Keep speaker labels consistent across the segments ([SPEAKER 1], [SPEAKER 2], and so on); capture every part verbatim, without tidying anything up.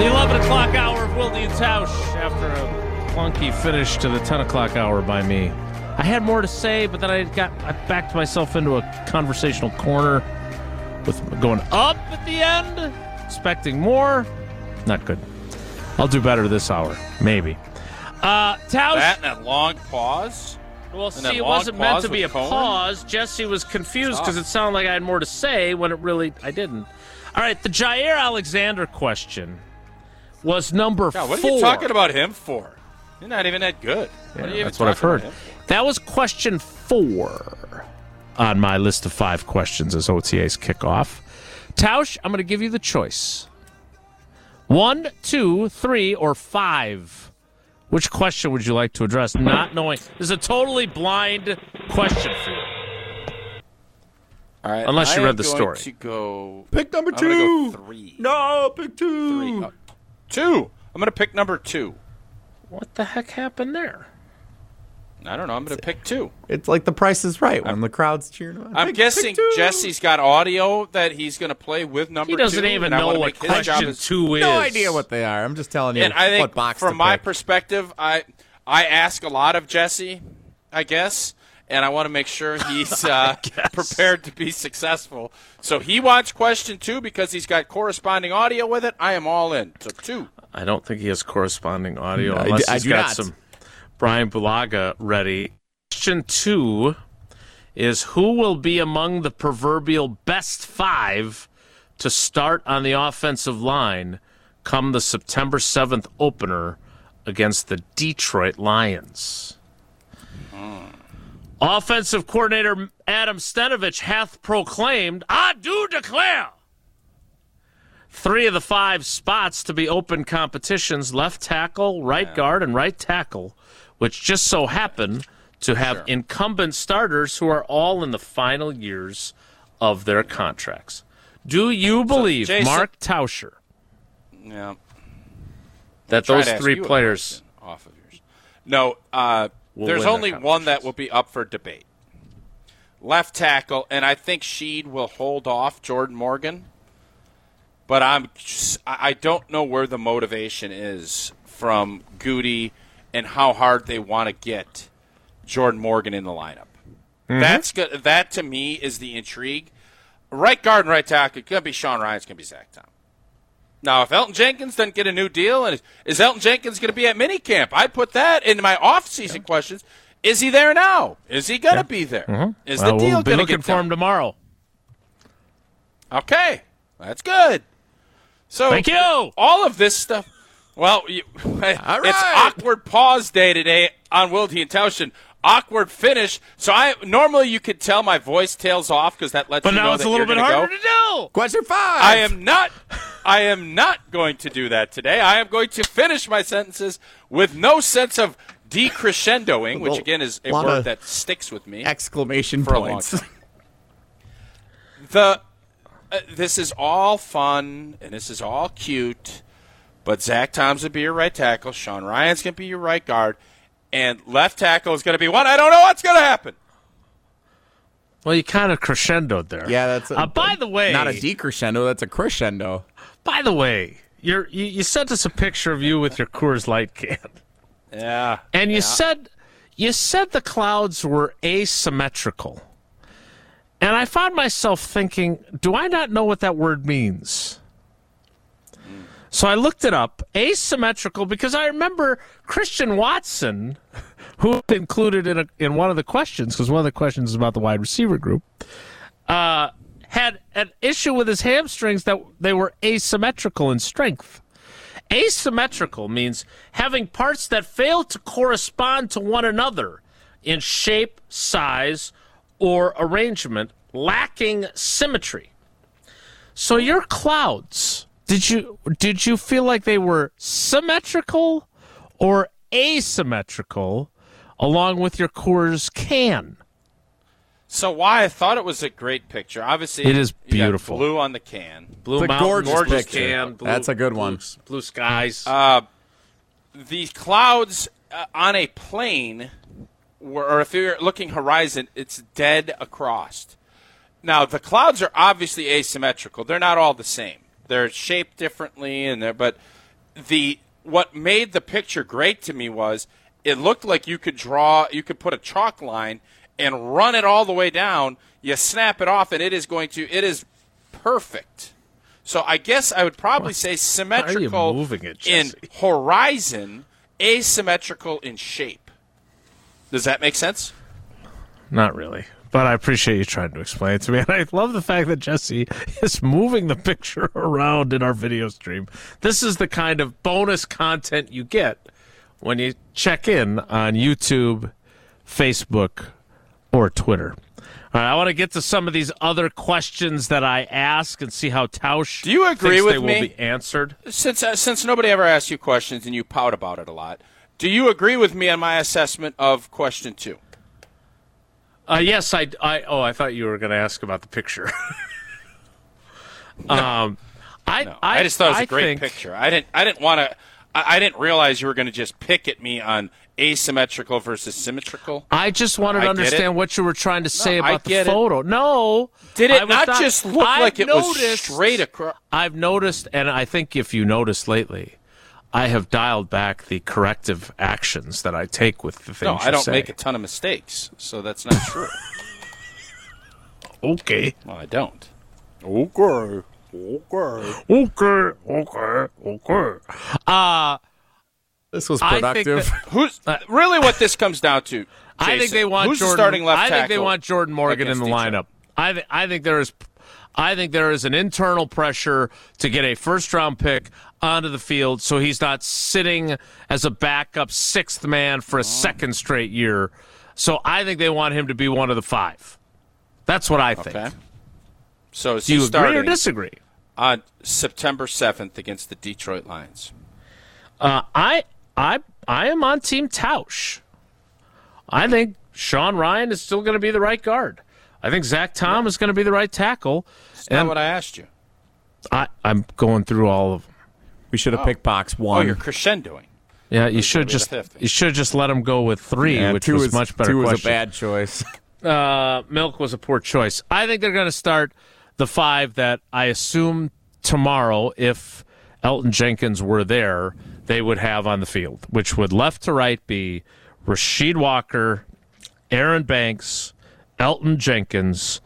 [SPEAKER 1] The eleven o'clock hour of Wilde and Tausch after a clunky finish to the ten o'clock hour by me. I had more to say, but then I got I backed myself into a conversational corner with going up at the end, expecting more. Not good. I'll do better this hour, maybe. Uh, Tausch.
[SPEAKER 2] That and that long pause.
[SPEAKER 1] Well, see, it wasn't meant to be a Cohen? pause. Jesse was confused because it sounded like I had more to say when it really I didn't. All right, the Jair Alexander question was number
[SPEAKER 2] God, what
[SPEAKER 1] four.
[SPEAKER 2] What are you talking about him for? You're not even that good.
[SPEAKER 1] Yeah,
[SPEAKER 2] what
[SPEAKER 1] that's what I've heard. That was question four on my list of five questions as O T As kick off. Tausch, I'm going to give you the choice. One, two, three, or five. Which question would you like to address? Not knowing. This is a totally blind question for you.
[SPEAKER 2] All right,
[SPEAKER 1] Unless you
[SPEAKER 2] I
[SPEAKER 1] read the
[SPEAKER 2] am
[SPEAKER 1] story.
[SPEAKER 2] Going to go,
[SPEAKER 3] pick number
[SPEAKER 2] I'm
[SPEAKER 3] two.
[SPEAKER 2] Go three.
[SPEAKER 3] No, pick two.
[SPEAKER 2] Three. Uh, two. I'm going to pick number two.
[SPEAKER 1] What the heck happened there?
[SPEAKER 2] I don't know. I'm going to pick two.
[SPEAKER 3] It's like The Price is Right when I'm, the crowd's cheering on.
[SPEAKER 2] I'm
[SPEAKER 3] pick,
[SPEAKER 2] guessing
[SPEAKER 3] pick
[SPEAKER 2] Jesse's got audio that he's going to play with number two.
[SPEAKER 1] He doesn't
[SPEAKER 2] two,
[SPEAKER 1] even
[SPEAKER 2] know
[SPEAKER 1] what question two is.
[SPEAKER 3] No idea what they are. I'm just telling you
[SPEAKER 2] and I think
[SPEAKER 3] what box
[SPEAKER 2] from
[SPEAKER 3] to
[SPEAKER 2] my
[SPEAKER 3] pick.
[SPEAKER 2] perspective, I I ask a lot of Jesse, I guess, and I want to make sure he's uh, prepared to be successful. So he wants question two because he's got corresponding audio with it. I am all in. So two.
[SPEAKER 1] I don't think he has corresponding audio
[SPEAKER 3] No,
[SPEAKER 1] unless
[SPEAKER 3] I,
[SPEAKER 1] he's
[SPEAKER 3] I
[SPEAKER 1] got
[SPEAKER 3] not.
[SPEAKER 1] some Brian Bulaga ready. Question two is who will be among the proverbial best five to start on the offensive line come the September seventh opener against the Detroit Lions? Mm. Offensive coordinator Adam Stenovich hath proclaimed, I do declare, three of the five spots to be open competitions, left tackle, right yeah. guard, and right tackle, which just so happen to have sure. incumbent starters who are all in the final years of their contracts. Do you believe, so, Jason, Mark Tauscher,
[SPEAKER 2] yeah,
[SPEAKER 1] that those three players
[SPEAKER 2] off of yours? No, uh, there's only one that will be up for debate. Left tackle, and I think Sheed will hold off Jordan Morgan. But I'm, I don't know where the motivation is from Goody and how hard they want to get Jordan Morgan in the lineup. Mm-hmm. That's good. That to me is the intrigue. Right guard and right tackle, it's going to be Sean Ryan, it's going to be Zach Tom. Now, if Elton Jenkins doesn't get a new deal, and is Elton Jenkins going to be at minicamp? I put that into my off-season yeah. questions. Is he there now? Is he going to yeah. be there?
[SPEAKER 1] Mm-hmm.
[SPEAKER 2] Is
[SPEAKER 1] well,
[SPEAKER 2] the deal
[SPEAKER 1] we'll
[SPEAKER 2] going to
[SPEAKER 1] get
[SPEAKER 2] get
[SPEAKER 1] for
[SPEAKER 2] done?
[SPEAKER 1] him tomorrow?
[SPEAKER 2] Okay, that's good. So,
[SPEAKER 1] thank you.
[SPEAKER 2] All of this stuff. Well, you, right. It's awkward pause day today on Wilde and Tauschen. Awkward finish. So I normally you could tell my voice tails off because that lets
[SPEAKER 1] but
[SPEAKER 2] you know
[SPEAKER 1] now it's
[SPEAKER 2] that
[SPEAKER 1] a little
[SPEAKER 2] you're
[SPEAKER 1] bit harder
[SPEAKER 2] go.
[SPEAKER 1] to do.
[SPEAKER 3] Question five.
[SPEAKER 2] I am not. I am not going to do that today. I am going to finish my sentences with no sense of decrescendoing, which again is a word that sticks with me.
[SPEAKER 3] Exclamation
[SPEAKER 2] for
[SPEAKER 3] points.
[SPEAKER 2] A long time. The uh, this is all fun and this is all cute, but Zach Tom's going to be your right tackle. Sean Ryan's going to be your right guard. And left tackle is going to be one. I don't know what's going to happen.
[SPEAKER 1] Well, you kind of crescendoed there.
[SPEAKER 3] Yeah, that's. A,
[SPEAKER 1] uh, by the way,
[SPEAKER 3] not a decrescendo. That's a crescendo.
[SPEAKER 1] By the way, you're, you you sent us a picture of you with your Coors Light can.
[SPEAKER 2] Yeah.
[SPEAKER 1] And you
[SPEAKER 2] yeah.
[SPEAKER 1] said you said the clouds were asymmetrical, and I found myself thinking, do I not know what that word means? So I looked it up, asymmetrical, because I remember Christian Watson, who included in a, in one of the questions, because one of the questions is about the wide receiver group, uh, had an issue with his hamstrings that they were asymmetrical in strength. Asymmetrical means having parts that fail to correspond to one another in shape, size, or arrangement, lacking symmetry. So your clouds... Did you did you feel like they were symmetrical or asymmetrical along with your Coors can?
[SPEAKER 2] So why I thought it was a great picture. Obviously,
[SPEAKER 1] it is
[SPEAKER 2] you
[SPEAKER 1] beautiful.
[SPEAKER 2] Got blue on the can.
[SPEAKER 1] Blue
[SPEAKER 3] it's
[SPEAKER 1] mountain,
[SPEAKER 3] gorgeous,
[SPEAKER 1] gorgeous
[SPEAKER 3] picture.
[SPEAKER 1] can. Blue,
[SPEAKER 3] That's a good one.
[SPEAKER 1] Blue, blue skies.
[SPEAKER 2] Uh, the clouds uh, on a plane, were, or if you're looking horizon, it's dead across. Now, the clouds are obviously asymmetrical. They're not all the same. They're shaped differently, and they're, but the what made the picture great to me was it looked like you could draw, you could put a chalk line and run it all the way down. You snap it off, and it is going to, it is perfect. So I guess I would probably what? say symmetrical
[SPEAKER 1] moving it,
[SPEAKER 2] in horizon, asymmetrical in shape. Does that make sense?
[SPEAKER 1] Not really. But I appreciate you trying to explain it to me. And I love the fact that Jesse is moving the picture around in our video stream. This is the kind of bonus content you get when you check in on YouTube, Facebook, or Twitter. All right, I want to get to some of these other questions that I ask and see how Tausch
[SPEAKER 2] Do you agree
[SPEAKER 1] thinks
[SPEAKER 2] with
[SPEAKER 1] they
[SPEAKER 2] me?
[SPEAKER 1] will be answered.
[SPEAKER 2] Since, uh, since nobody ever asks you questions and you pout about it a lot, do you agree with me on my assessment of question two?
[SPEAKER 1] Uh, yes, I, I. Oh, I thought you were going to ask about the picture.
[SPEAKER 2] no.
[SPEAKER 1] Um, I,
[SPEAKER 2] no.
[SPEAKER 1] I,
[SPEAKER 2] I just thought it was
[SPEAKER 1] I
[SPEAKER 2] a great
[SPEAKER 1] think,
[SPEAKER 2] picture. I didn't. I didn't want to. I, I didn't realize you were going to just pick at me on asymmetrical versus symmetrical.
[SPEAKER 1] I just wanted to understand what you were trying to say
[SPEAKER 2] no,
[SPEAKER 1] about the photo. It. No,
[SPEAKER 2] did it not, not just look
[SPEAKER 1] I've
[SPEAKER 2] like it
[SPEAKER 1] noticed,
[SPEAKER 2] was straight across?
[SPEAKER 1] I've noticed, and I think if you noticed lately, I have dialed back the corrective actions that I take with the things
[SPEAKER 2] No,
[SPEAKER 1] you
[SPEAKER 2] I don't
[SPEAKER 1] say.
[SPEAKER 2] make a ton of mistakes, so that's not true.
[SPEAKER 1] Okay.
[SPEAKER 2] Well, I don't. Okay. Okay.
[SPEAKER 1] Okay. Okay. Okay. Uh,
[SPEAKER 3] this was productive.
[SPEAKER 2] That, who's uh, really what this comes down to? Jason,
[SPEAKER 1] I think they want
[SPEAKER 2] who's
[SPEAKER 1] Jordan.
[SPEAKER 2] The starting left
[SPEAKER 1] I think they
[SPEAKER 2] tackle
[SPEAKER 1] want Jordan Morgan in the lineup. I th- I think there is. I think there is an internal pressure to get a first-round pick onto the field so he's not sitting as a backup sixth man for a second straight year. So I think they want him to be one of the five. That's what I think.
[SPEAKER 2] Okay. So is
[SPEAKER 1] Do you
[SPEAKER 2] he
[SPEAKER 1] agree or disagree?
[SPEAKER 2] On September seventh against the Detroit Lions.
[SPEAKER 1] Uh, I I I am on Team Tausch. I think Sean Ryan is still going to be the right guard. I think Zach Tom yeah. is going to be the right tackle.
[SPEAKER 2] That's not what I asked you.
[SPEAKER 1] I, I'm going through all of them.
[SPEAKER 3] We should have
[SPEAKER 2] oh.
[SPEAKER 3] picked box one.
[SPEAKER 2] Oh, you're crescendoing.
[SPEAKER 1] Yeah, you should just you should just let him go with three,
[SPEAKER 3] yeah,
[SPEAKER 1] which
[SPEAKER 3] two
[SPEAKER 1] was
[SPEAKER 3] is,
[SPEAKER 1] much better.
[SPEAKER 3] Two
[SPEAKER 1] question.
[SPEAKER 3] was a bad choice.
[SPEAKER 1] Uh, Milk was a poor choice. I think they're going to start the five that I assume tomorrow, if Elton Jenkins were there, they would have on the field, which would left to right be Rasheed Walker, Aaron Banks, Elton Jenkins,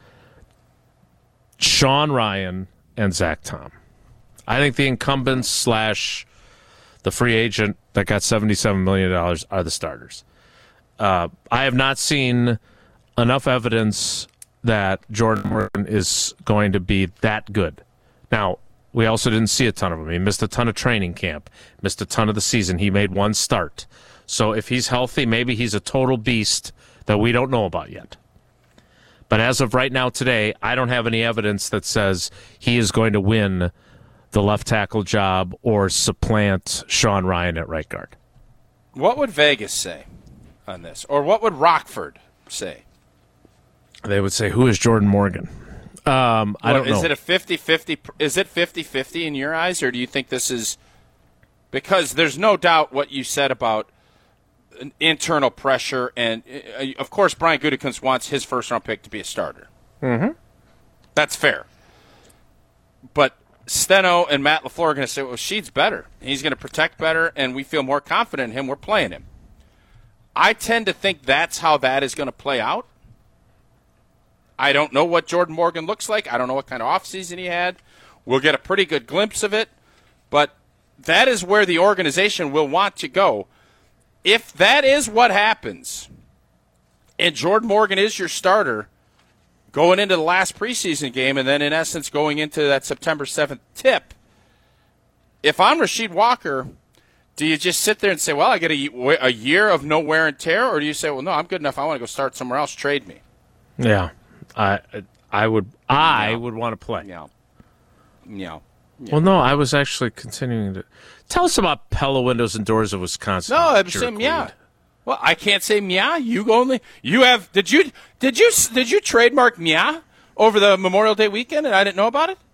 [SPEAKER 1] Sean Ryan, and Zach Tom. I think the incumbents slash the free agent that got seventy-seven million dollars are the starters. Uh, I have not seen enough evidence that Jordan Morgan is going to be that good. Now, we also didn't see a ton of him. He missed a ton of training camp, missed a ton of the season. He made one start. So if he's healthy, maybe he's a total beast that we don't know about yet. But as of right now today, I don't have any evidence that says he is going to win the left tackle job or supplant Sean Ryan at right guard.
[SPEAKER 2] What would Vegas say on this? Or what would Rockford say?
[SPEAKER 1] They would say, who is Jordan Morgan? Um, I
[SPEAKER 2] well,
[SPEAKER 1] don't know.
[SPEAKER 2] Is it a fifty-fifty? Is it fifty-fifty in your eyes, or do you think this is – because there's no doubt what you said about internal pressure, and, uh, of course, Brian Gutekunst wants his first-round pick to be a starter.
[SPEAKER 1] Mm-hmm.
[SPEAKER 2] That's fair. But Steno and Matt LaFleur are going to say, well, Sheed's better. He's going to protect better, and we feel more confident in him. We're playing him. I tend to think that's how that is going to play out. I don't know what Jordan Morgan looks like. I don't know what kind of offseason he had. We'll get a pretty good glimpse of it. But that is where the organization will want to go. If that is what happens, and Jordan Morgan is your starter going into the last preseason game and then, in essence, going into that September seventh tip, if I'm Rasheed Walker, do you just sit there and say, well, I get a, a year of no wear and tear, or do you say, well, no, I'm good enough. I want to go start somewhere else. Trade me.
[SPEAKER 1] Yeah. I I would I yeah. would want to play.
[SPEAKER 2] Yeah. yeah. Yeah.
[SPEAKER 1] Well, no, I was actually continuing to tell us about Pella Windows and Doors of Wisconsin.
[SPEAKER 2] No, I'm saying yeah. Well, I can't say meow. You only you have did you did you did you trademark meow over the Memorial Day weekend and I didn't know about it?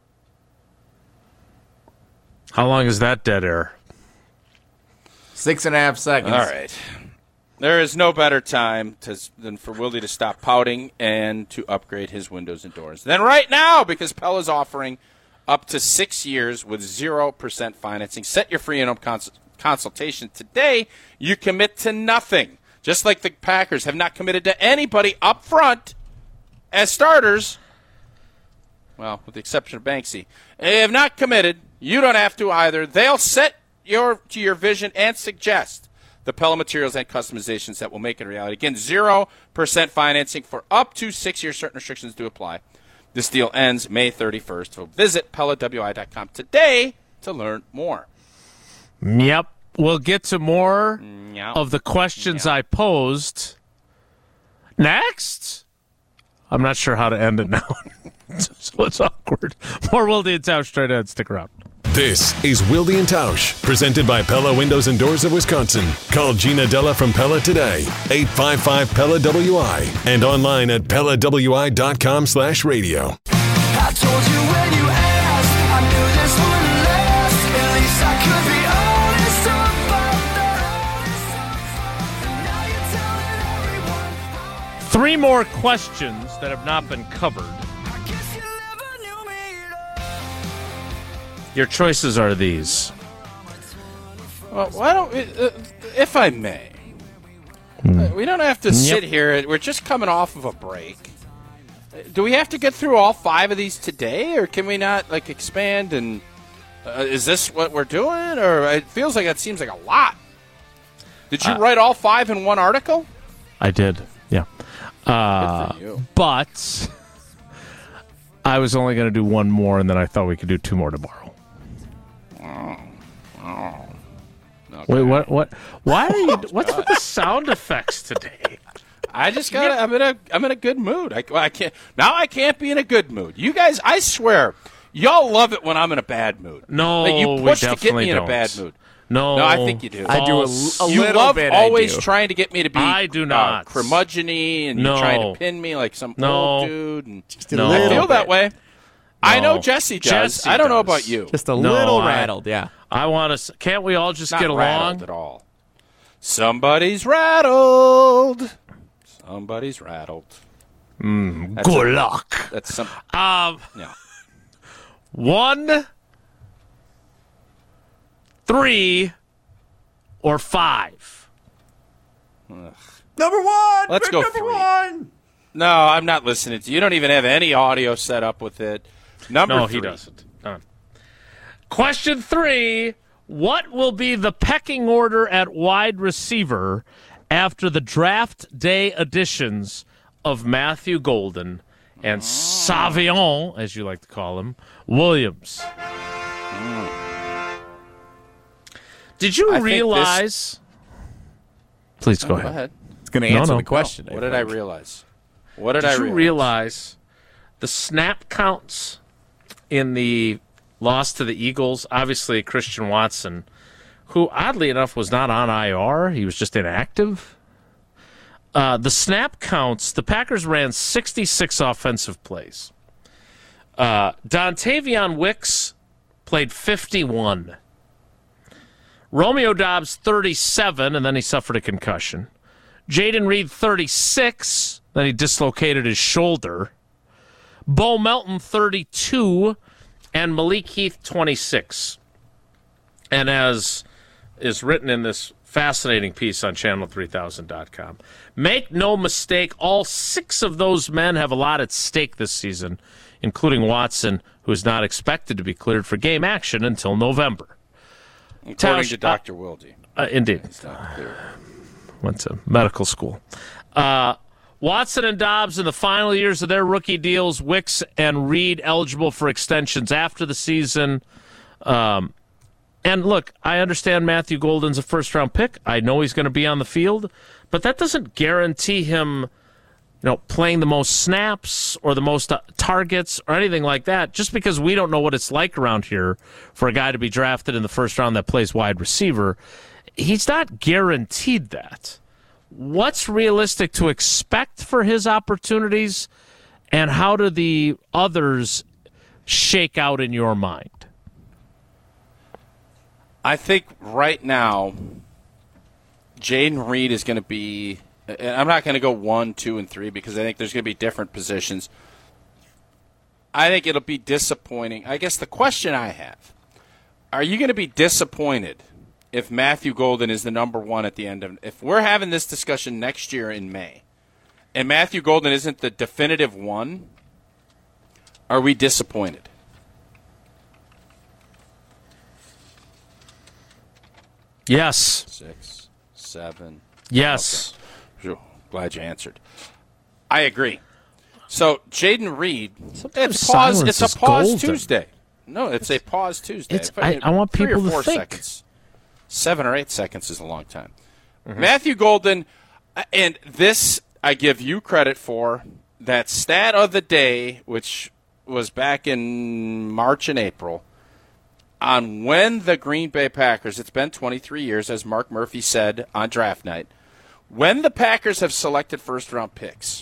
[SPEAKER 1] How long is that dead air?
[SPEAKER 3] Six and a half seconds.
[SPEAKER 2] All right. There is no better time to, than for Wildy to stop pouting and to upgrade his windows and doors than right now, because Pella's offering up to six years with zero percent financing. Set your free in-home cons- consultation today. You commit to nothing. Just like the Packers have not committed to anybody up front as starters. Well, with the exception of Banksy. They have not committed. You don't have to either. They'll set your to your vision and suggest the Pella materials and customizations that will make it a reality. Again, zero percent financing for up to six years. Certain restrictions do apply. This deal ends May thirty-first. So visit Pella W I dot com today to learn more.
[SPEAKER 1] Yep. We'll get to more
[SPEAKER 2] Yep.
[SPEAKER 1] of the questions
[SPEAKER 2] Yep.
[SPEAKER 1] I posed next. I'm not sure how to end it now. So it's awkward. More Wilde and Tausch straight ahead. Stick around.
[SPEAKER 4] This is Wilde and Tausch, presented by Pella Windows and Doors of Wisconsin. Call Gina Della from Pella today, eight five five Pella W I, and online at Pella W I dot com slash radio.
[SPEAKER 5] I told you when you asked, I knew this wouldn't last. At least I could be honest about that. Now you're telling everyone.
[SPEAKER 1] Three more questions that have not been covered.
[SPEAKER 5] I guess you never knew me at all.
[SPEAKER 1] Your choices are these.
[SPEAKER 2] Well, why don't we, uh, if I may, uh, we don't have to sit here. We're just coming off of a break. Uh, Do we have to get through all five of these today, or can we not like expand? And uh, is this what we're doing, or it feels like that seems like a lot? Did you
[SPEAKER 1] Uh,
[SPEAKER 2] write all five in one article?
[SPEAKER 1] I did, yeah. Uh,
[SPEAKER 2] Good for you.
[SPEAKER 1] but I was only going to do one more, and then I thought we could do two more tomorrow.
[SPEAKER 2] Okay.
[SPEAKER 1] Wait, what? What? Why are you? What's with the sound effects today?
[SPEAKER 2] I just got. I'm in a. I'm in a good mood. I, I can't now. I can't be in a good mood. You guys, I swear, y'all love it when I'm in a bad mood.
[SPEAKER 1] No,
[SPEAKER 2] like you
[SPEAKER 1] we
[SPEAKER 2] push to get
[SPEAKER 1] definitely
[SPEAKER 2] me in
[SPEAKER 1] don't.
[SPEAKER 2] a bad mood.
[SPEAKER 1] No,
[SPEAKER 2] No, I think you do.
[SPEAKER 3] I do a,
[SPEAKER 1] False.
[SPEAKER 3] a
[SPEAKER 2] you
[SPEAKER 3] little
[SPEAKER 2] love
[SPEAKER 3] bit.
[SPEAKER 2] always
[SPEAKER 3] I do.
[SPEAKER 2] trying to get me to be.
[SPEAKER 1] I do not.
[SPEAKER 2] uh, curmudgeon-y, and
[SPEAKER 1] No.
[SPEAKER 2] you're trying to pin me like some
[SPEAKER 1] No.
[SPEAKER 2] old dude. And
[SPEAKER 3] a
[SPEAKER 1] No.
[SPEAKER 2] I
[SPEAKER 3] little
[SPEAKER 2] feel that
[SPEAKER 3] bit.
[SPEAKER 2] way. I know
[SPEAKER 1] No.
[SPEAKER 2] Jesse does.
[SPEAKER 1] Jesse
[SPEAKER 2] I don't know
[SPEAKER 1] does.
[SPEAKER 2] about you.
[SPEAKER 3] Just a
[SPEAKER 1] No,
[SPEAKER 3] little
[SPEAKER 1] I-
[SPEAKER 3] rattled, yeah.
[SPEAKER 1] I want to. Can't we all just
[SPEAKER 2] Not
[SPEAKER 1] get
[SPEAKER 2] rattled
[SPEAKER 1] along?
[SPEAKER 2] at all. Somebody's rattled. Somebody's rattled. That's
[SPEAKER 1] Good
[SPEAKER 2] a-
[SPEAKER 1] luck.
[SPEAKER 2] That's some.
[SPEAKER 1] Um,
[SPEAKER 2] Yeah.
[SPEAKER 1] one, three, or five.
[SPEAKER 3] Number one.
[SPEAKER 2] Let's
[SPEAKER 3] pick
[SPEAKER 2] go
[SPEAKER 3] number
[SPEAKER 2] three.
[SPEAKER 3] one.
[SPEAKER 2] No, I'm not listening to you. You don't even have any audio set up with it. Number
[SPEAKER 1] No,
[SPEAKER 2] three.
[SPEAKER 1] he doesn't. None. Question three. What will be the pecking order at wide receiver after the draft day additions of Matthew Golden and Savion, as you like to call him, Williams? Did you
[SPEAKER 2] I think
[SPEAKER 1] realize... Please go
[SPEAKER 2] Go
[SPEAKER 1] ahead.
[SPEAKER 2] ahead.
[SPEAKER 3] It's going to
[SPEAKER 1] No,
[SPEAKER 3] answer
[SPEAKER 1] no.
[SPEAKER 3] the question.
[SPEAKER 2] What did I
[SPEAKER 3] think.
[SPEAKER 2] realize? What did,
[SPEAKER 1] Did
[SPEAKER 2] I
[SPEAKER 1] you
[SPEAKER 2] realize?
[SPEAKER 1] realize the snap counts in the loss to the Eagles? Obviously, Christian Watson, who oddly enough was not on I R, he was just inactive. Uh, the snap counts, the Packers ran sixty-six offensive plays. Uh, Dontavion Wicks played fifty-one. Romeo Doubs, thirty-seven, and then he suffered a concussion. Jaden Reed, thirty-six, then he dislocated his shoulder. Bo Melton, thirty-two, and Malik Heath, twenty-six. And as is written in this fascinating piece on channel three thousand dot com, make no mistake, all six of those men have a lot at stake this season, including Watson, who is not expected to be cleared for game action until November.
[SPEAKER 2] According
[SPEAKER 1] Tausch,
[SPEAKER 2] to Doctor Wilde.
[SPEAKER 1] Uh, indeed.
[SPEAKER 2] It's not clear.
[SPEAKER 1] Went to medical school. Uh, Watson and Dobbs in the final years of their rookie deals. Wicks and Reed eligible for extensions after the season. Um, and look, I understand Matthew Golden's a first-round pick. I know he's going to be on the field, but that doesn't guarantee him, you know, playing the most snaps or the most uh, targets or anything like that. Just because we don't know what it's like around here for a guy to be drafted in the first round that plays wide receiver, he's not guaranteed that. What's realistic to expect for his opportunities, and how do the others shake out in your mind?
[SPEAKER 2] I think right now, Jaden Reed is going to be. And I'm not going to go one, two, and three because I think there's going to be different positions. I think it'll be disappointing. I guess the question I have, are you going to be disappointed if Matthew Golden is the number one at the end of – if we're having this discussion next year in May and Matthew Golden isn't the definitive one, are we disappointed?
[SPEAKER 1] Yes.
[SPEAKER 2] Six, seven.
[SPEAKER 1] Yes.
[SPEAKER 2] Okay. Glad you answered. I agree. So, Jayden Reed, it's, pause, it's a pause golden. Tuesday. No, it's, it's a pause Tuesday.
[SPEAKER 1] It's, I, I want people
[SPEAKER 2] to think. Seconds. Seven or eight seconds is a long time. Mm-hmm. Matthew Golden, and this I give you credit for, that stat of the day, which was back in March and April, on when the Green Bay Packers, it's been twenty-three years, as Mark Murphy said on draft night, when the Packers have selected first-round picks,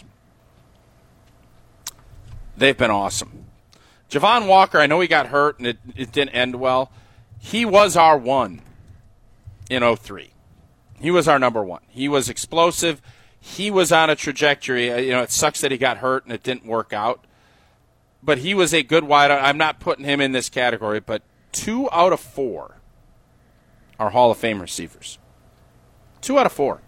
[SPEAKER 2] they've been awesome. Javon Walker, I know he got hurt and it, it didn't end well. He was our one in oh three. He was our number one. He was explosive. He was on a trajectory. You know, it sucks that he got hurt and it didn't work out. But he was a good wideout. I'm not putting him in this category, but two out of four are Hall of Fame receivers. Two out of four.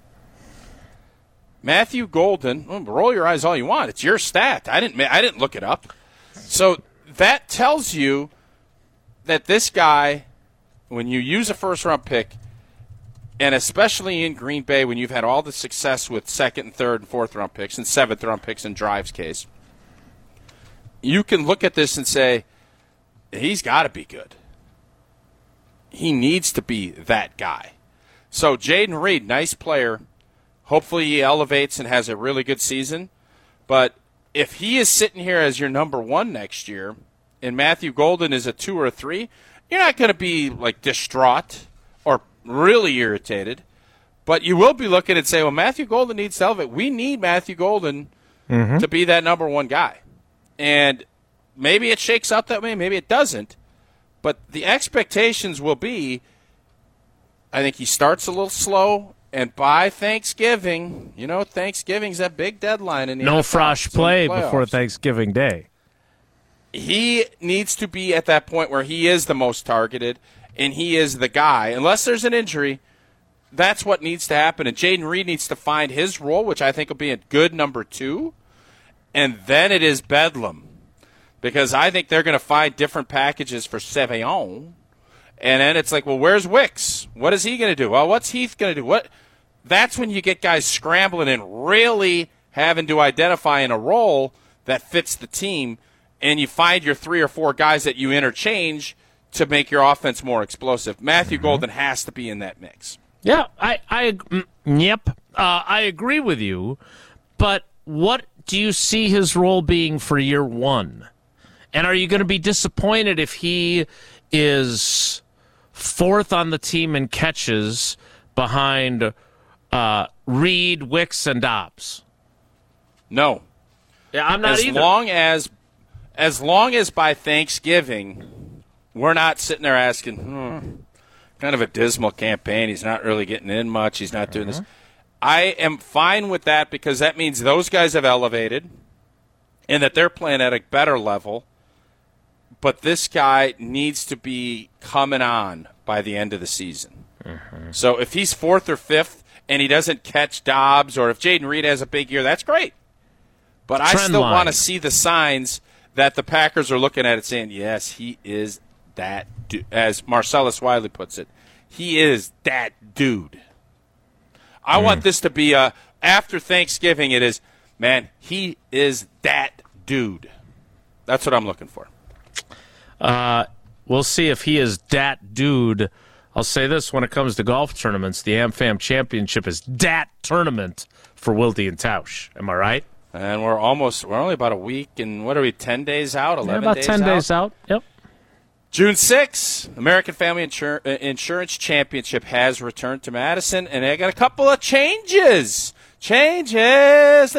[SPEAKER 2] Matthew Golden, well, roll your eyes all you want. It's your stat. I didn't. I didn't look it up. So that tells you that this guy, when you use a first-round pick, and especially in Green Bay when you've had all the success with second and third and fourth-round picks and seventh-round picks in Drive's case, you can look at this and say, he's got to be good. He needs to be that guy. So Jayden Reed, nice player. Hopefully he elevates and has a really good season. But if he is sitting here as your number one next year and Matthew Golden is a two or a three, you're not going to be like distraught or really irritated. But you will be looking and say, well, Matthew Golden needs to elevate. We need Matthew Golden mm-hmm. to be that number one guy. And maybe it shakes out that way, maybe it doesn't. But the expectations will be, I think he starts a little slow. And by Thanksgiving, you know, Thanksgiving's that big deadline in the
[SPEAKER 1] no
[SPEAKER 2] N F L.
[SPEAKER 1] Frosh play before Thanksgiving Day.
[SPEAKER 2] He needs to be at that point where he is the most targeted and he is the guy. Unless there's an injury, that's what needs to happen. And Jayden Reed needs to find his role, which I think will be a good number two. And then it is bedlam. Because I think they're going to find different packages for Sevion. And then it's like, well, where's Wicks? What is he going to do? Well, what's Heath going to do? What? That's when you get guys scrambling and really having to identify in a role that fits the team, and you find your three or four guys that you interchange to make your offense more explosive. Matthew mm-hmm. Golden has to be in that mix.
[SPEAKER 1] Yeah, I, I, mm, yep, uh, I agree with you. But what do you see his role being for year one? And are you going to be disappointed if he is fourth on the team in catches behind uh, Reed, Wicks, and Dobbs?
[SPEAKER 2] No.
[SPEAKER 1] Yeah, I'm not
[SPEAKER 2] as
[SPEAKER 1] either.
[SPEAKER 2] Long as, as long as by Thanksgiving we're not sitting there asking, hmm, kind of a dismal campaign. He's not really getting in much. He's not doing uh-huh. this. I am fine with that because that means those guys have elevated and that they're playing at a better level. But this guy needs to be coming on by the end of the season. Mm-hmm. So if he's fourth or fifth and he doesn't catch Dobbs, or if Jayden Reed has a big year, that's great. But Trend I still want to see the signs that the Packers are looking at it saying, yes, he is that dude. As Marcellus Wiley puts it, he is that dude. I mm. want this to be a, after Thanksgiving, it is, man, he is that dude. That's what I'm looking for.
[SPEAKER 1] Uh, we'll see if he is dat dude. I'll say this, when it comes to golf tournaments, the AmFam Championship is dat tournament for Wilde and Tausch. Am I right?
[SPEAKER 2] And we're almost, we're only about a week and what are we, ten days out, eleven
[SPEAKER 1] yeah, about
[SPEAKER 2] days
[SPEAKER 1] ten
[SPEAKER 2] out?
[SPEAKER 1] days out, yep.
[SPEAKER 2] June sixth, American Family Insur- Insurance Championship has returned to Madison, and they got a couple of changes. Changes.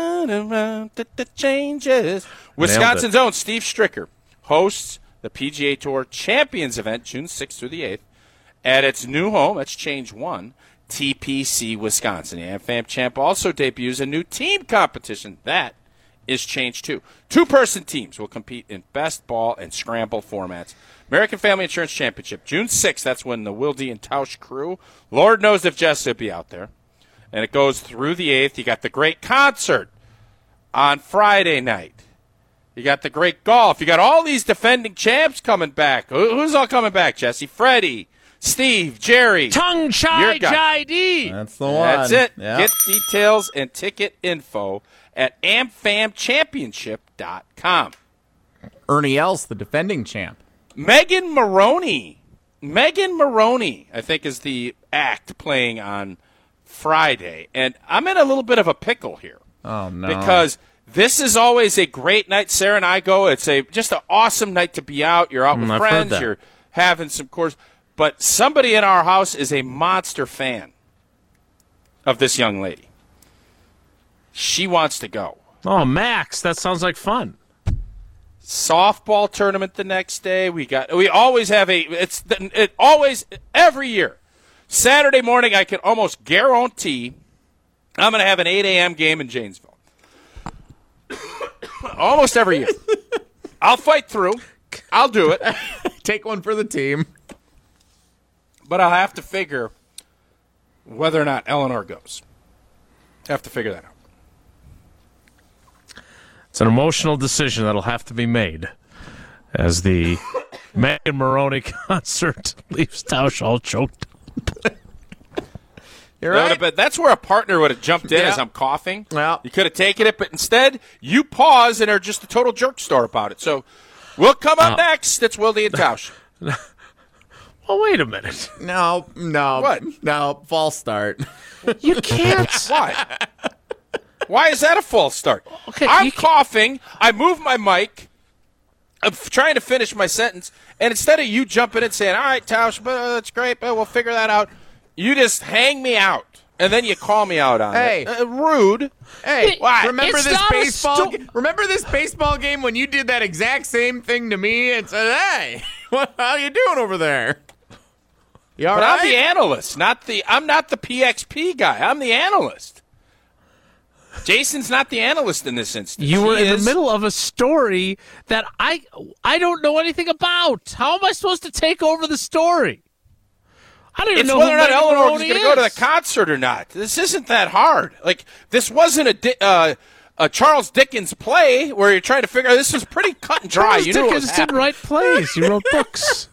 [SPEAKER 2] The changes. Wisconsin's own Steve Stricker hosts the P G A Tour Champions event June sixth through the eighth at its new home. That's change one, T P C Wisconsin. The AmFam Champ also debuts a new team competition. That is changed too. Two-person teams will compete in best ball and scramble formats. American Family Insurance Championship, June sixth. That's when the Wilde and Tausch crew, Lord knows if Jess will be out there. And it goes through the eighth. You got the great concert on Friday night. You got the great golf. You got all these defending champs coming back. Who, who's all coming back, Jesse? Freddie, Steve, Jerry.
[SPEAKER 1] Tongue Chai Jai D.
[SPEAKER 3] That's the one.
[SPEAKER 2] That's it.
[SPEAKER 3] Yep.
[SPEAKER 2] Get details and ticket info at am fam championship dot com.
[SPEAKER 3] Ernie Els, the defending champ.
[SPEAKER 2] Megan Maroney. Megan Maroney, I think, is the act playing on Friday. And I'm in a little bit of a pickle here.
[SPEAKER 3] Oh, no.
[SPEAKER 2] Because this is always a great night. Sarah and I go. It's a just an awesome night to be out. You're out with
[SPEAKER 1] Mm, I've heard
[SPEAKER 2] friends.
[SPEAKER 1] that.
[SPEAKER 2] You're having some course. But somebody in our house is a monster fan of this young lady. She wants to go.
[SPEAKER 1] Oh, Max, that sounds like fun.
[SPEAKER 2] Softball tournament the next day. We got. We always have a. It's it always every year. Saturday morning, I can almost guarantee I'm going to have an eight a.m. game in Janesville. Almost every year. I'll fight through. I'll do it.
[SPEAKER 3] Take one for the team.
[SPEAKER 2] But I'll have to figure whether or not Eleanor goes. Have to figure that out.
[SPEAKER 1] It's an emotional decision that'll have to be made as the Megan Maroney concert leaves Tausch all choked.
[SPEAKER 3] You're
[SPEAKER 2] That
[SPEAKER 3] right.
[SPEAKER 2] would've been- that's where a partner would have jumped in
[SPEAKER 3] Yeah.
[SPEAKER 2] as I'm coughing.
[SPEAKER 3] Well.
[SPEAKER 2] You could have taken it, but instead you pause and are just a total jerk store about it. So we'll come up
[SPEAKER 1] Oh.
[SPEAKER 2] next. It's Wilde and Tausch.
[SPEAKER 1] Well, wait a minute.
[SPEAKER 3] No, no.
[SPEAKER 2] What?
[SPEAKER 3] No, false start.
[SPEAKER 1] You can't.
[SPEAKER 2] Why? Why is that a false start?
[SPEAKER 1] Okay,
[SPEAKER 2] I'm
[SPEAKER 1] you can-
[SPEAKER 2] coughing. I move my mic. I'm f- trying to finish my sentence. And instead of you jumping in and saying, all right, Tausch, but, uh, that's great, but we'll figure that out, you just hang me out. And then you call me out on
[SPEAKER 3] Hey.
[SPEAKER 2] it. Uh, rude.
[SPEAKER 3] Hey,
[SPEAKER 2] Why?
[SPEAKER 3] remember
[SPEAKER 1] It's
[SPEAKER 3] this
[SPEAKER 1] not a
[SPEAKER 3] baseball?
[SPEAKER 1] sto-
[SPEAKER 3] ga- remember this baseball game when you did that exact same thing to me and said, "Hey, what, how you doing over there?" You all
[SPEAKER 2] But
[SPEAKER 3] right?
[SPEAKER 2] I'm the analyst, not the. I'm not the P X P guy. I'm the analyst. Jason's not the analyst in this instance.
[SPEAKER 1] You were
[SPEAKER 2] He
[SPEAKER 1] in
[SPEAKER 2] is-
[SPEAKER 1] the middle of a story that I I don't know anything about. How am I supposed to take over the story? I don't even
[SPEAKER 2] It's
[SPEAKER 1] know
[SPEAKER 2] whether
[SPEAKER 1] who
[SPEAKER 2] or not
[SPEAKER 1] Megan
[SPEAKER 2] Eleanor is
[SPEAKER 1] Maroney
[SPEAKER 2] going to go to the
[SPEAKER 1] is.
[SPEAKER 2] concert or not. This isn't that hard. Like this wasn't a Di- uh, a Charles Dickens play where you're trying to figure out. This was pretty cut and dry.
[SPEAKER 1] Charles
[SPEAKER 2] you knew what was
[SPEAKER 1] Dickens didn't
[SPEAKER 2] happening.
[SPEAKER 1] write plays. He wrote books.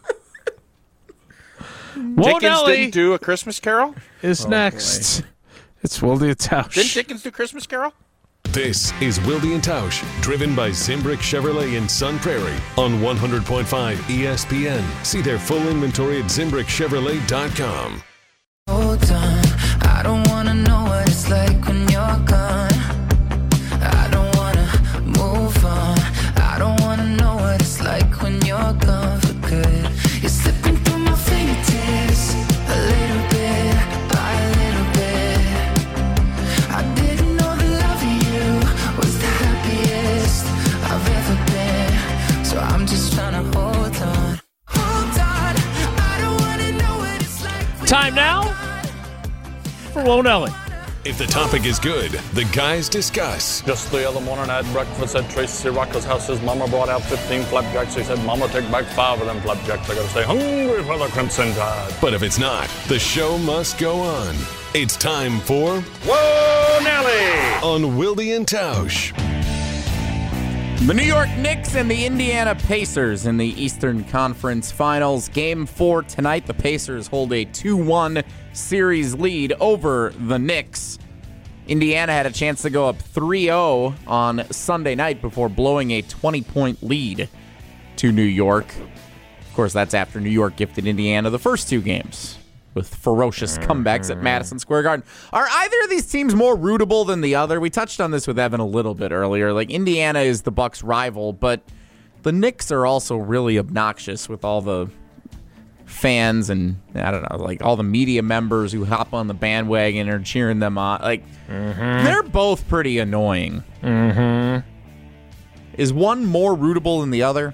[SPEAKER 1] Whoa,
[SPEAKER 2] Dickens
[SPEAKER 1] Nelly
[SPEAKER 2] didn't do A Christmas Carol.
[SPEAKER 1] is next. It's Wilde Tausch.
[SPEAKER 2] Didn't Dickens do Christmas Carol?
[SPEAKER 4] This is Wilde and Tausch, driven by Zimbrick Chevrolet in Sun Prairie on one hundred point five E S P N. See their full inventory at zimbrick chevrolet dot com.
[SPEAKER 5] Hold on, I don't wanna know what it's like when you're gone. I don't wanna move on. I don't wanna know what it's like when you're gone for good. You're slipping through my fingertips a little bit by a little bit. I didn't know the love of you was the happiest I've ever been. So I'm just trying to hold on. Hold on, I don't wanna know what it's like when
[SPEAKER 1] Time now for Whoa, Nelly.
[SPEAKER 4] If the topic is good, the guys discuss.
[SPEAKER 6] Just the other morning I had breakfast at Tracy Rocco's house. His mama brought out fifteen flapjacks. He said, Mama, take back five of them flapjacks. I gotta stay hungry for the Crimson Tide.
[SPEAKER 4] But if it's not, the show must go on. It's time for
[SPEAKER 6] Whoa, Nelly!
[SPEAKER 4] On Wilde and Tausch.
[SPEAKER 3] The New York Knicks and the Indiana Pacers in the Eastern Conference Finals. Game four tonight. The Pacers hold a two one series lead over the Knicks. Indiana had a chance to go up three oh on Sunday night before blowing a twenty-point lead to New York. Of course, that's after New York gifted Indiana the first two games with ferocious comebacks at Madison Square Garden. Are either of these teams more rootable than the other? We touched on this with Evan a little bit earlier. Like, Indiana is the Bucks' rival, but the Knicks are also really obnoxious with all the fans and, I don't know, like all the media members who hop on the bandwagon and are cheering them on. Like, they're both pretty annoying.
[SPEAKER 1] Mm-hmm.
[SPEAKER 3] Is one more rootable than the other?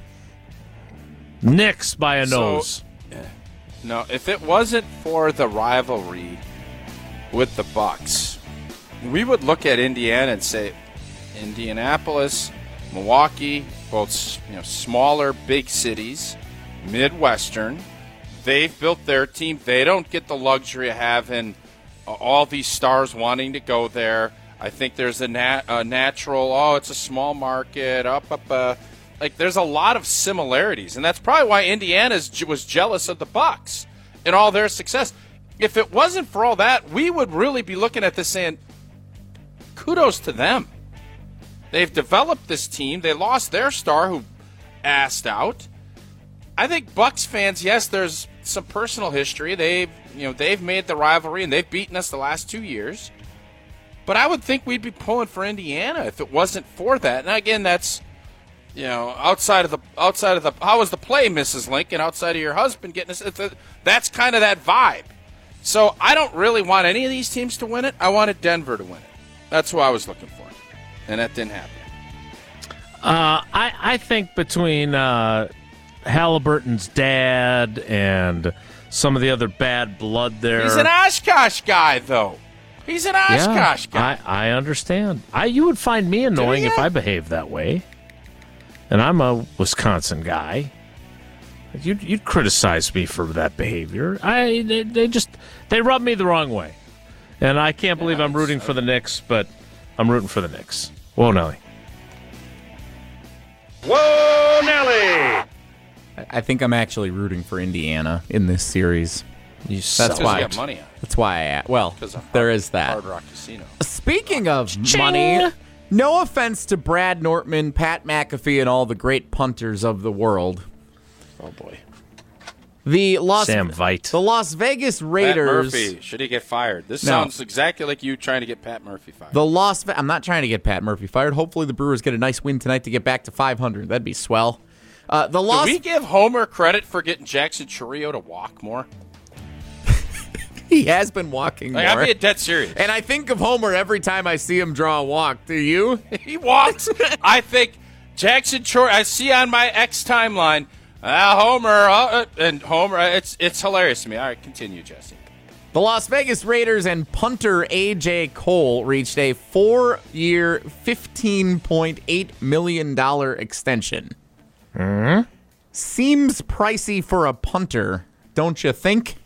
[SPEAKER 1] Knicks by a
[SPEAKER 2] So-
[SPEAKER 1] nose.
[SPEAKER 2] No, if it wasn't for the rivalry with the Bucks, we would look at Indiana and say, Indianapolis, Milwaukee, both you know smaller, big cities, Midwestern. They've built their team. They don't get the luxury of having uh, all these stars wanting to go there. I think there's a, nat- a natural, oh, it's a small market, up, up, uh, like there's a lot of similarities, and that's probably why Indiana was jealous of the Bucks and all their success. If it wasn't for all that, we would really be looking at this saying, kudos to them. They've developed this team. They lost their star who asked out. I think Bucks fans, yes, there's some personal history. They've, you know, they've made the rivalry and they've beaten us the last two years. But I would think we'd be pulling for Indiana if it wasn't for that. And again, that's, you know, outside of the outside of the how was the play, Missus Lincoln? Outside of your husband getting us, that's kind of that vibe. So I don't really want any of these teams to win it. I wanted Denver to win it. That's who I was looking for, and that didn't happen.
[SPEAKER 1] Uh, I I think between uh, Halliburton's dad and some of the other bad blood there,
[SPEAKER 2] he's an Oshkosh guy, though. He's an Oshkosh
[SPEAKER 1] yeah,
[SPEAKER 2] guy.
[SPEAKER 1] I, I understand. I you would find me annoying if I behaved that way, and I'm a Wisconsin guy. You'd, you'd criticize me for that behavior. I they, they just they rub me the wrong way, and I can't believe yeah, I'm rooting so. for the Knicks, but I'm rooting for the Knicks. Whoa, Nelly.
[SPEAKER 6] Whoa, Nelly.
[SPEAKER 3] I think I'm actually rooting for Indiana in this series.
[SPEAKER 1] You
[SPEAKER 3] that's why.
[SPEAKER 2] You got money on it.
[SPEAKER 3] That's why. I, well, there is that.
[SPEAKER 2] Hard Rock Casino.
[SPEAKER 3] Speaking of
[SPEAKER 1] Ching.
[SPEAKER 3] money, no offense to Brad Nortman, Pat McAfee, and all the great punters of the world.
[SPEAKER 1] Oh boy.
[SPEAKER 3] The Las
[SPEAKER 1] Sam Veit.
[SPEAKER 3] The Las Vegas Raiders.
[SPEAKER 2] Pat Murphy, should he get fired? This
[SPEAKER 3] no.
[SPEAKER 2] sounds exactly like you trying to get Pat Murphy fired.
[SPEAKER 3] The Las Ve- I'm not trying to get Pat Murphy fired. Hopefully the Brewers get a nice win tonight to get back to five hundred. That'd be swell. Uh, the Las-
[SPEAKER 2] Do we give Homer credit for getting Jackson Chourio to walk more?
[SPEAKER 3] He has been walking
[SPEAKER 2] like,
[SPEAKER 3] more.
[SPEAKER 2] I'm being dead serious.
[SPEAKER 3] And I think of Homer every time I see him draw a walk. Do you?
[SPEAKER 2] He walks. I think Jackson Chourio, I see on my X timeline, uh, Homer, uh, and Homer, it's it's hilarious to me. All right, continue, Jesse.
[SPEAKER 3] The Las Vegas Raiders and punter A J Cole reached a four-year, fifteen point eight million dollars extension.
[SPEAKER 1] Mm-hmm.
[SPEAKER 3] Seems pricey for a punter, don't you think?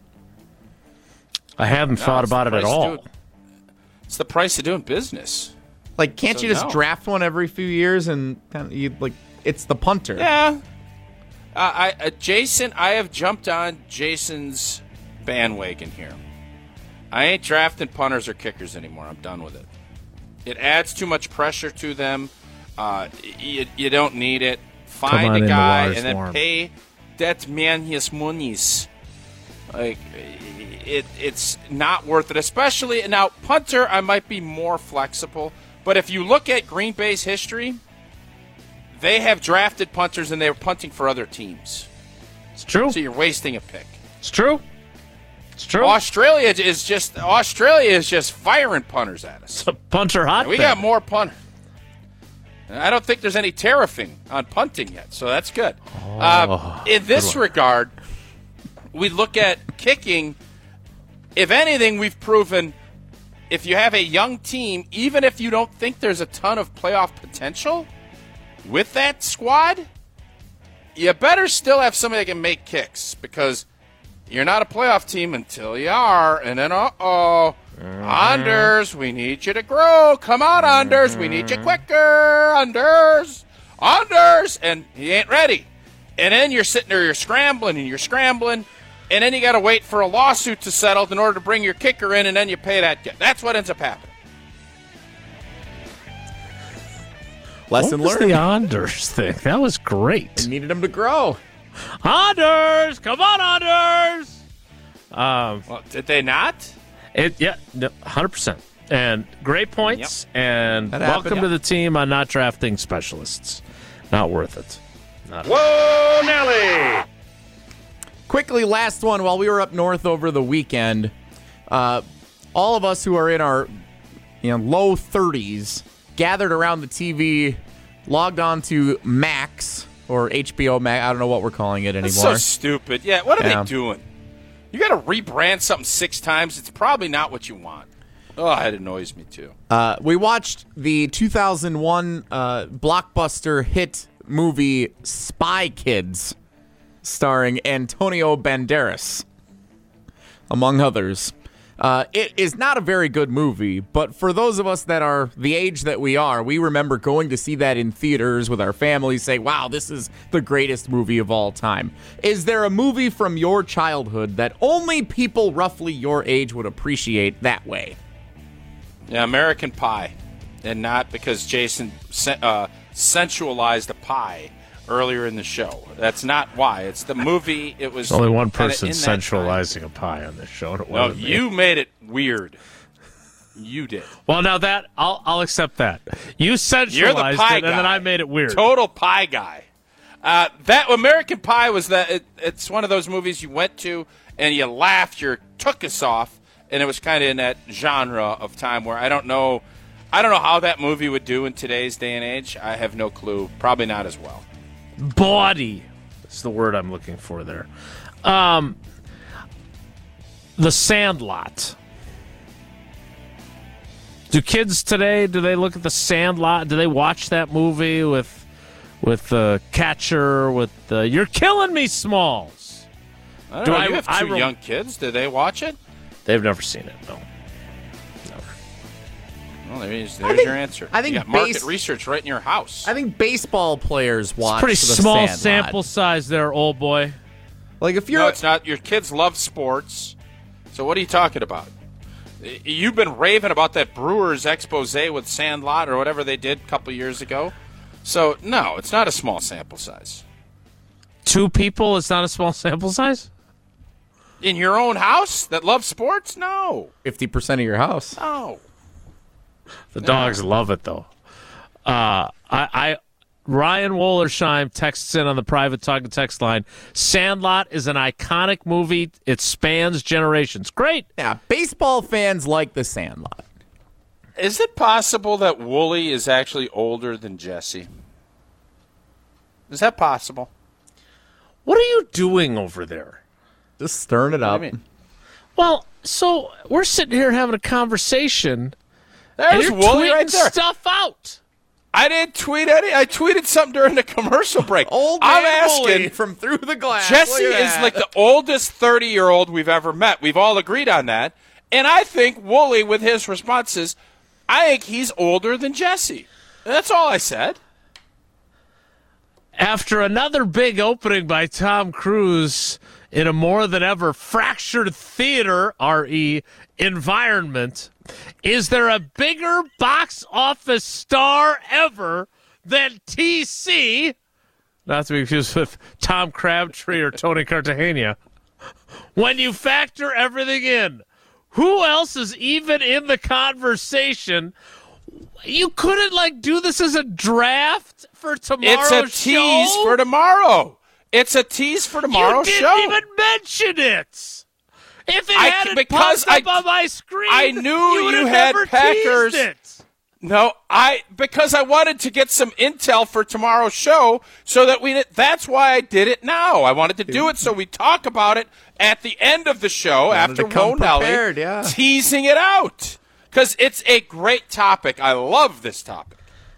[SPEAKER 1] I haven't no, thought about it at all.
[SPEAKER 2] Doing, it's the price of doing business.
[SPEAKER 3] Like, can't so you just no. draft one every few years and kind of, you like it's the punter?
[SPEAKER 2] Yeah. Uh, I uh, Jason, I have jumped on Jason's bandwagon here. I ain't drafting punters or kickers anymore. I'm done with it. It adds too much pressure to them. Uh, you, you don't need it. Find a guy and then warm. pay that man his monies. Like, it, it's not worth it. Especially now, punter, I might be more flexible. But if you look at Green Bay's history, they have drafted punters and they were punting for other teams.
[SPEAKER 1] It's true.
[SPEAKER 2] So you're wasting a pick.
[SPEAKER 1] It's true. It's true.
[SPEAKER 2] Australia is just Australia is just firing punters at us.
[SPEAKER 1] It's a punter hot.
[SPEAKER 2] We got more punters. I don't think there's any tariffing on punting yet, so that's good.
[SPEAKER 1] Oh,
[SPEAKER 2] uh, in this regard, we look at kicking. If anything, we've proven if you have a young team, even if you don't think there's a ton of playoff potential with that squad, you better still have somebody that can make kicks because you're not a playoff team until you are. And then, uh-oh, mm-hmm. Anders, we need you to grow. Come on, mm-hmm. Anders, we need you quicker. Anders, Anders, and he ain't ready. And then you're sitting there, you're scrambling and you're scrambling. And then you got to wait for a lawsuit to settle in order to bring your kicker in, and then you pay that. That's what ends up happening.
[SPEAKER 3] Lesson
[SPEAKER 1] what was
[SPEAKER 3] learned.
[SPEAKER 1] The Anders thing. That was great.
[SPEAKER 3] I needed him to grow.
[SPEAKER 1] Anders, come on, Anders. Um,
[SPEAKER 2] well, did they not?
[SPEAKER 1] It yeah, one hundred percent. And great points. Yep. And
[SPEAKER 3] that
[SPEAKER 1] welcome
[SPEAKER 3] happened,
[SPEAKER 1] to
[SPEAKER 3] yeah.
[SPEAKER 1] the team on not drafting specialists. Not worth it. Not
[SPEAKER 6] Whoa, Nelly.
[SPEAKER 3] Quickly, last one. While we were up north over the weekend, uh, all of us who are in our you know, low thirties gathered around the T V, logged on to Max, or H B O Max. I don't know what we're calling it anymore.
[SPEAKER 2] That's so stupid. Yeah, what are
[SPEAKER 3] yeah.
[SPEAKER 2] they doing? You got to rebrand something six times. It's probably not what you want. Oh, it annoys me too.
[SPEAKER 3] Uh, we watched the two thousand one uh, blockbuster hit movie Spy Kids, starring Antonio Banderas, among others. Uh, it is not a very good movie, but for those of us that are the age that we are, we remember going to see that in theaters with our families, say, wow, this is the greatest movie of all time. Is there a movie from your childhood that only people roughly your age would appreciate that way?
[SPEAKER 2] Yeah, American Pie, and not because Jason uh, sensualized a pie earlier in the show. That's not why. It's the movie. It was
[SPEAKER 1] only one person sensualizing a pie on this show. It
[SPEAKER 2] no, you me. made it weird. You did.
[SPEAKER 1] Well, now that I'll I'll accept that. You sensualized
[SPEAKER 2] You're the pie
[SPEAKER 1] it,
[SPEAKER 2] guy.
[SPEAKER 1] and then I made it weird.
[SPEAKER 2] Total pie guy. Uh, that American Pie was that. It, it's one of those movies you went to and you laughed your took us off, and it was kind of in that genre of time where I don't know, I don't know how that movie would do in today's day and age. I have no clue. Probably not as well.
[SPEAKER 1] Bawdy is the word I'm looking for there. Um, The Sandlot. Do kids today, do they look at The Sandlot? Do they watch that movie with with the catcher, with the, you're killing me, Smalls?
[SPEAKER 2] I don't
[SPEAKER 1] do
[SPEAKER 2] know.
[SPEAKER 1] I,
[SPEAKER 2] You have two
[SPEAKER 1] I,
[SPEAKER 2] young kids. Do they watch it?
[SPEAKER 1] They've never seen it, no.
[SPEAKER 2] Well, there's, there's your answer.
[SPEAKER 3] I think
[SPEAKER 2] you got market
[SPEAKER 3] base,
[SPEAKER 2] research right in your house.
[SPEAKER 3] I think baseball players watch
[SPEAKER 1] It's pretty
[SPEAKER 3] The
[SPEAKER 1] small
[SPEAKER 3] Sandlot.
[SPEAKER 1] sample size there, old boy.
[SPEAKER 3] Like if you're,
[SPEAKER 2] no, it's not. Your kids love sports. So what are you talking about? You've been raving about that Brewers expose with Sandlot or whatever they did a couple years ago. So no, it's not a small sample size.
[SPEAKER 1] Two people is not a small sample size?
[SPEAKER 2] In your own house that love sports? No.
[SPEAKER 3] fifty percent of your house.
[SPEAKER 2] No.
[SPEAKER 1] The dogs love it, though. Uh, I, I Ryan Wollersheim texts in on the private talk and text line. Sandlot is an iconic movie. It spans generations. Great.
[SPEAKER 3] Yeah, baseball fans like The Sandlot.
[SPEAKER 2] Is it possible that Wooly is actually older than Jesse? Is that possible?
[SPEAKER 1] What are you doing over there?
[SPEAKER 3] Just stirring it
[SPEAKER 2] What
[SPEAKER 3] up.
[SPEAKER 2] do you mean?
[SPEAKER 1] Well, so we're sitting here having a conversation.
[SPEAKER 2] There's
[SPEAKER 1] and you're
[SPEAKER 2] Wooly
[SPEAKER 1] tweeting
[SPEAKER 2] right there.
[SPEAKER 1] stuff out.
[SPEAKER 2] I didn't tweet any. I tweeted something during the commercial break.
[SPEAKER 3] Old
[SPEAKER 2] I'm
[SPEAKER 3] man
[SPEAKER 2] asking.
[SPEAKER 3] Wooly from through the glass.
[SPEAKER 2] Jesse
[SPEAKER 3] Look at
[SPEAKER 2] is
[SPEAKER 3] that.
[SPEAKER 2] like the oldest thirty-year-old we've ever met. We've all agreed on that. And I think Wooly, with his responses, I think he's older than Jesse. That's all I said.
[SPEAKER 1] After another big opening by Tom Cruise in a more than ever fractured theater, R E, environment, is there a bigger box office star ever than T C? Not to be confused with Tom Crabtree or Tony Cartagena. When you factor everything in, who else is even in the conversation? You couldn't, like, do this as a draft for tomorrow's
[SPEAKER 2] It's a tease
[SPEAKER 1] show?
[SPEAKER 2] for tomorrow. It's a tease for tomorrow's
[SPEAKER 1] you didn't
[SPEAKER 2] show.
[SPEAKER 1] even mention it. If it
[SPEAKER 2] I-
[SPEAKER 1] hadn't
[SPEAKER 2] because
[SPEAKER 1] popped up
[SPEAKER 2] I-
[SPEAKER 1] on my screen,
[SPEAKER 2] I knew
[SPEAKER 1] you, would
[SPEAKER 2] you
[SPEAKER 1] have
[SPEAKER 2] had
[SPEAKER 1] never
[SPEAKER 2] Packers.
[SPEAKER 1] teased it.
[SPEAKER 2] No, I because I wanted to get some intel for tomorrow's show, so that we. That's why I did it now. I wanted to do it so we talk about it at the end of the show
[SPEAKER 3] Wanted
[SPEAKER 2] after
[SPEAKER 3] to come
[SPEAKER 2] Mo Nelly
[SPEAKER 3] prepared, yeah.
[SPEAKER 2] teasing it out because it's a great topic. I love this topic.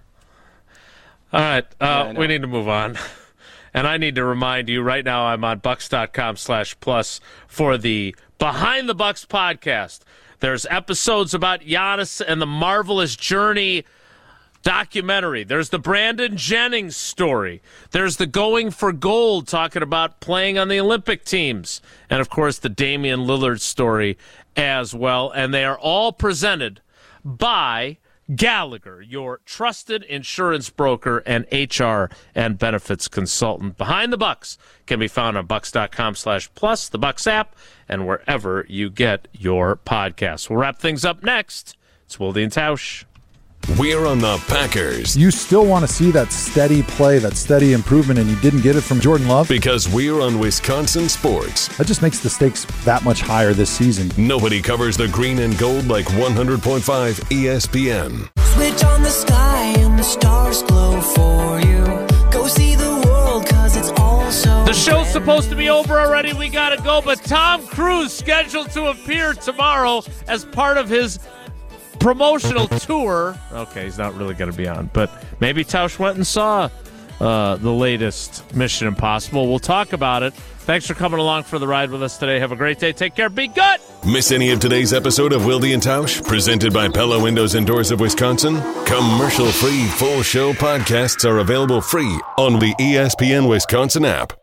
[SPEAKER 1] All right, uh,
[SPEAKER 2] I know.
[SPEAKER 1] we need to move on. And I need to remind you, right now I'm on Bucks.com slash plus for the Behind the Bucks podcast. There's episodes about Giannis and the Marvelous Journey documentary. There's the Brandon Jennings story. There's the Going for Gold, talking about playing on the Olympic teams. And, of course, the Damian Lillard story as well. And they are all presented by Gallagher, your trusted insurance broker and H R and benefits consultant. Behind the Bucks can be found on Bucks.com slash plus, the Bucks app, and wherever you get your podcasts. We'll wrap things up next. It's Wilde and Tausch.
[SPEAKER 4] We're on the Packers
[SPEAKER 7] You still want to see that steady play, that steady improvement, and you didn't get it from Jordan Love?
[SPEAKER 4] because we're on Wisconsin Sports.
[SPEAKER 7] That just makes the stakes that much higher this season.
[SPEAKER 4] Nobody covers the green and gold like one hundred point five E S P N.
[SPEAKER 5] Switch on the sky and the stars glow for you. Go see the world cause it's all so
[SPEAKER 1] The show's supposed to be over already. We got to go. But Tom Cruise scheduled to appear tomorrow as part of his promotional tour. Okay, he's not really going to be on, but maybe Tausch went and saw uh, the latest Mission Impossible. We'll talk about it. Thanks for coming along for the ride with us today. Have a great day. Take care. Be good.
[SPEAKER 4] Miss any of today's episode of Wilde and Tausch, presented by Pella Windows and Doors of Wisconsin? Commercial-free full show podcasts are available free on the E S P N Wisconsin app.